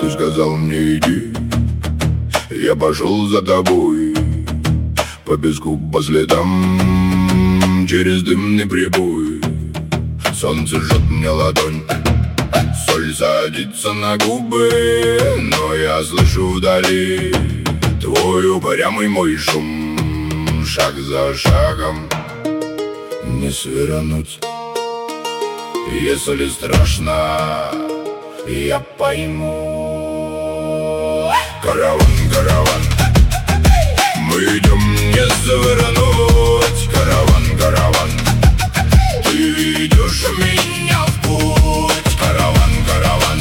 Ты сказал мне иди, я пошел за тобой, по песку, по следам, через дымный прибой. Солнце жжет мне ладонь, соль садится на губы, но я слышу вдали твой упрямый мой шум. Шаг за шагом не свернуть. Если страшно, я пойму. Караван, караван, мы идем не завернуть. Караван, караван, ты ведешь меня в путь. Караван, караван,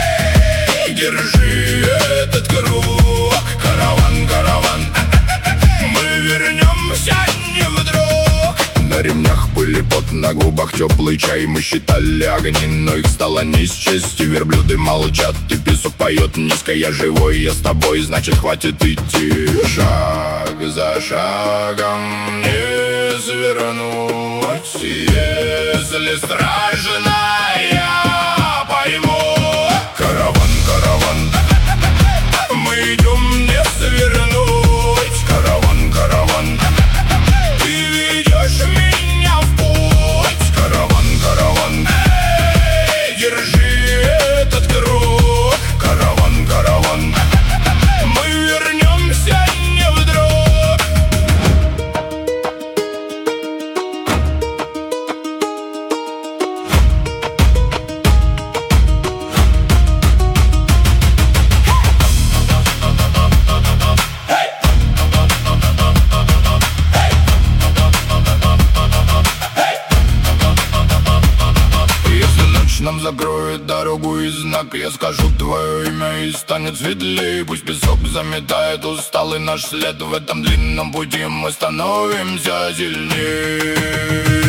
держи этот круг. Караван, караван, мы вернемся не вдруг. На ремнях пыли, пот на губах, теплый чай. Мы считали огни, но их стало не счесть. И верблюды молчат, и песок поет низко. Я живой, я с тобой, значит хватит идти. Шаг за шагом не свернуть. Если страшно, я пойму. Караван, караван, мы идем не свернуть. Караван, караван, ты ведешь меня в путь. Караван, караван, держи этот круг. Караван, караван, мы вернемся не вдруг. Нам закроет дорогу и знак. Я скажу твое имя и станет светлее. Пусть песок заметает усталый наш след. В этом длинном пути мы становимся сильнее.